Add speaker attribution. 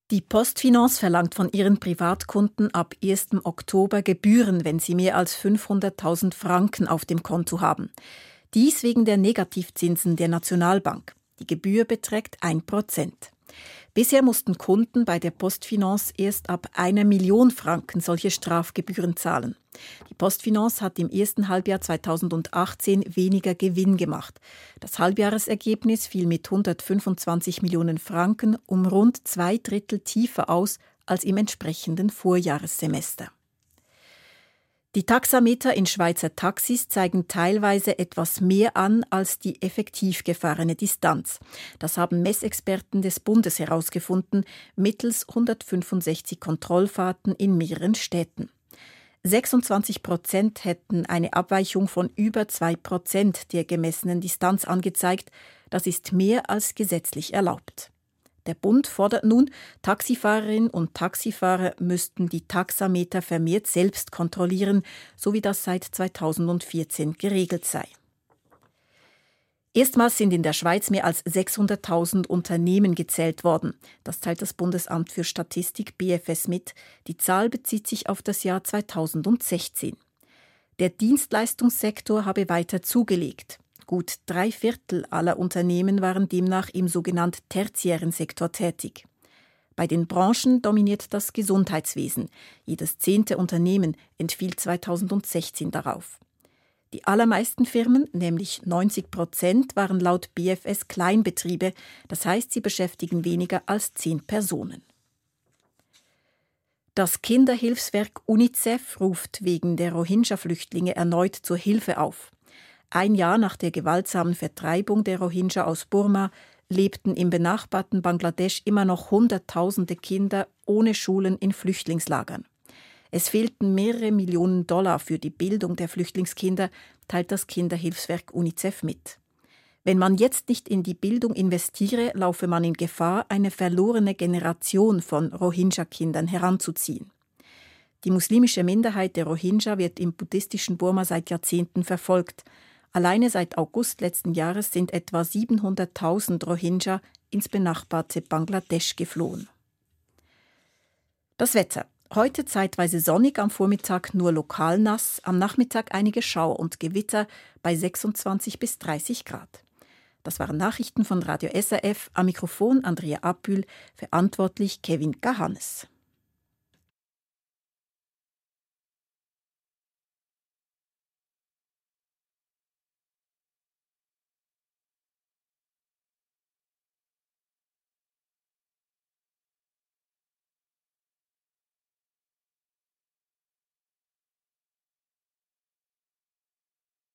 Speaker 1: Die PostFinance verlangt von ihren Privatkunden ab 1. Oktober Gebühren, wenn sie mehr als 500.000 Franken auf dem Konto haben. Dies wegen der Negativzinsen der Nationalbank. Die Gebühr beträgt 1%. Bisher mussten Kunden bei der PostFinance erst ab 1 Million Franken solche Strafgebühren zahlen. Die PostFinance hat im ersten Halbjahr 2018 weniger Gewinn gemacht. Das Halbjahresergebnis fiel mit 125 Millionen Franken um rund 2/3 tiefer aus als im entsprechenden Vorjahressemester. Die Taxameter in Schweizer Taxis zeigen teilweise etwas mehr an als die effektiv gefahrene Distanz. Das haben Messexperten des Bundes herausgefunden, mittels 165 Kontrollfahrten in mehreren Städten. 26% hätten eine Abweichung von über 2% der gemessenen Distanz angezeigt. Das ist mehr als gesetzlich erlaubt. Der Bund fordert nun, Taxifahrerinnen und Taxifahrer müssten die Taxameter vermehrt selbst kontrollieren, so wie das seit 2014 geregelt sei. Erstmals sind in der Schweiz mehr als 600.000 Unternehmen gezählt worden. Das teilt das Bundesamt für Statistik BFS mit. Die Zahl bezieht sich auf das Jahr 2016. Der Dienstleistungssektor habe weiter zugelegt. Gut 3/4 aller Unternehmen waren demnach im sogenannten tertiären Sektor tätig. Bei den Branchen dominiert das Gesundheitswesen. Jedes 10. Unternehmen entfiel 2016 darauf. Die allermeisten Firmen, nämlich 90%, waren laut BFS Kleinbetriebe, das heißt, sie beschäftigen weniger als 10 Personen. Das Kinderhilfswerk UNICEF ruft wegen der Rohingya-Flüchtlinge erneut zur Hilfe auf. Ein Jahr nach der gewaltsamen Vertreibung der Rohingya aus Burma lebten im benachbarten Bangladesch immer noch Hunderttausende Kinder ohne Schulen in Flüchtlingslagern. Es fehlten mehrere Millionen Dollar für die Bildung der Flüchtlingskinder, teilt das Kinderhilfswerk UNICEF mit. Wenn man jetzt nicht in die Bildung investiere, laufe man in Gefahr, eine verlorene Generation von Rohingya-Kindern heranzuziehen. Die muslimische Minderheit der Rohingya wird im buddhistischen Burma seit Jahrzehnten verfolgt. Alleine seit August letzten Jahres sind etwa 700.000 Rohingya ins benachbarte Bangladesch geflohen. Das Wetter. Heute zeitweise sonnig, am Vormittag nur lokal nass, am Nachmittag einige Schauer und Gewitter bei 26 bis 30 Grad. Das waren Nachrichten von Radio SRF, am Mikrofon Andrea Apühl, verantwortlich Kevin Gahannes.